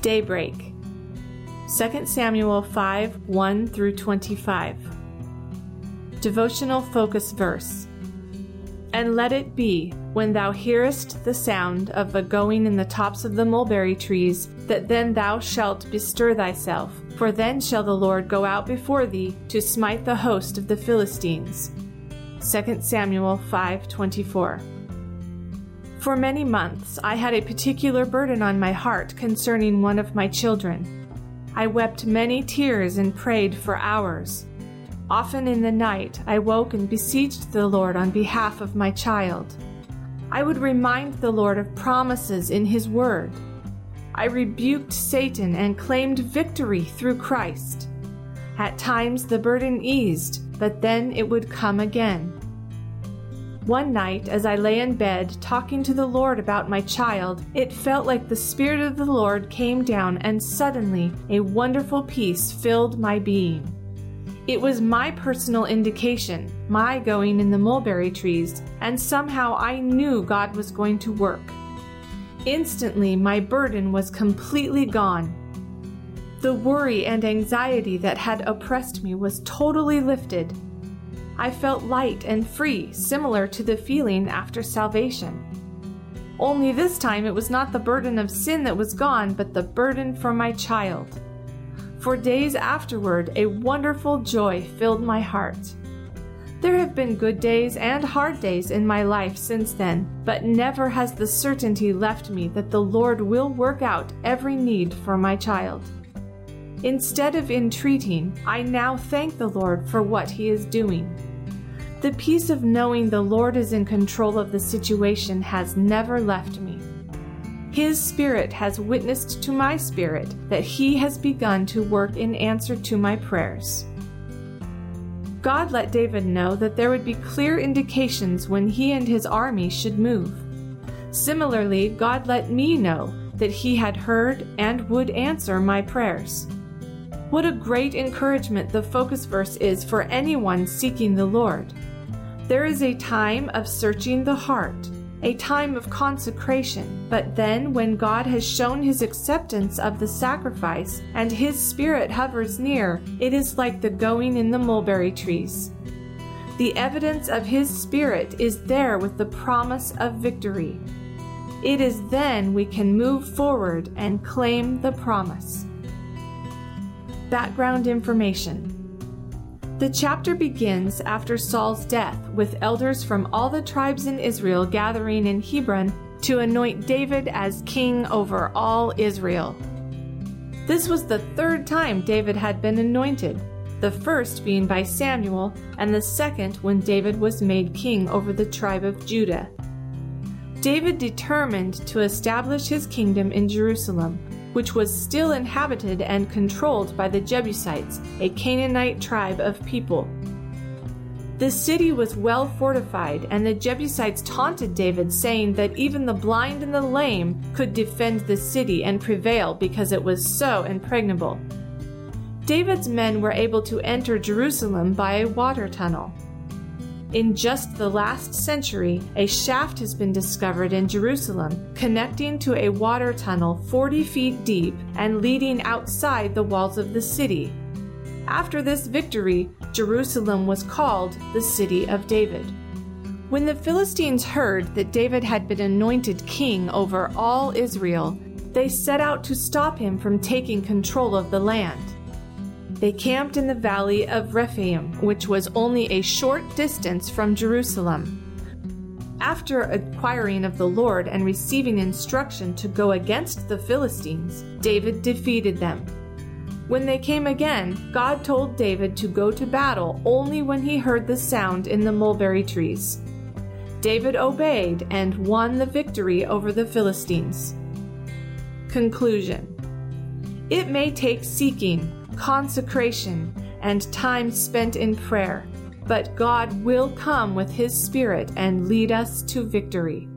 Daybreak. 2 Samuel 5:1 through 25. Devotional focus verse. And let it be, when thou hearest the sound of the going in the tops of the mulberry trees, that then thou shalt bestir thyself, for then shall the Lord go out before thee to smite the host of the Philistines. 2 Samuel 5:24. For many months I had a particular burden on my heart concerning one of my children. I wept many tears and prayed for hours. Often in the night I woke and beseeched the Lord on behalf of my child. I would remind the Lord of promises in His Word. I rebuked Satan and claimed victory through Christ. At times the burden eased, but then it would come again. One night, as I lay in bed talking to the Lord about my child, it felt like the Spirit of the Lord came down and suddenly a wonderful peace filled my being. It was my personal indication, my going in the mulberry trees, and somehow I knew God was going to work. Instantly, my burden was completely gone. The worry and anxiety that had oppressed me was totally lifted. I felt light and free, similar to the feeling after salvation. Only this time it was not the burden of sin that was gone, but the burden for my child. For days afterward, a wonderful joy filled my heart. There have been good days and hard days in my life since then, but never has the certainty left me that the Lord will work out every need for my child. Instead of entreating, I now thank the Lord for what He is doing. The peace of knowing the Lord is in control of the situation has never left me. His Spirit has witnessed to my spirit that He has begun to work in answer to my prayers. God let David know that there would be clear indications when he and his army should move. Similarly, God let me know that He had heard and would answer my prayers. What a great encouragement the focus verse is for anyone seeking the Lord. There is a time of searching the heart, a time of consecration, but then when God has shown His acceptance of the sacrifice and His Spirit hovers near, it is like the going in the mulberry trees. The evidence of His Spirit is there with the promise of victory. It is then we can move forward and claim the promise. Background information. The chapter begins after Saul's death, with elders from all the tribes in Israel gathering in Hebron to anoint David as king over all Israel. This was the third time David had been anointed, the first being by Samuel, and the second when David was made king over the tribe of Judah. David determined to establish his kingdom in Jerusalem, which was still inhabited and controlled by the Jebusites, a Canaanite tribe of people. The city was well fortified, and the Jebusites taunted David, saying that even the blind and the lame could defend the city and prevail because it was so impregnable. David's men were able to enter Jerusalem by a water tunnel. In just the last century, a shaft has been discovered in Jerusalem, connecting to a water tunnel 40 feet deep and leading outside the walls of the city. After this victory, Jerusalem was called the City of David. When the Philistines heard that David had been anointed king over all Israel, they set out to stop him from taking control of the land. They camped in the valley of Rephaim, which was only a short distance from Jerusalem. After inquiring of the Lord and receiving instruction to go against the Philistines, David defeated them. When they came again, God told David to go to battle only when he heard the sound in the mulberry trees. David obeyed and won the victory over the Philistines. Conclusion. It may take seeking, consecration, and time spent in prayer, but God will come with His Spirit and lead us to victory.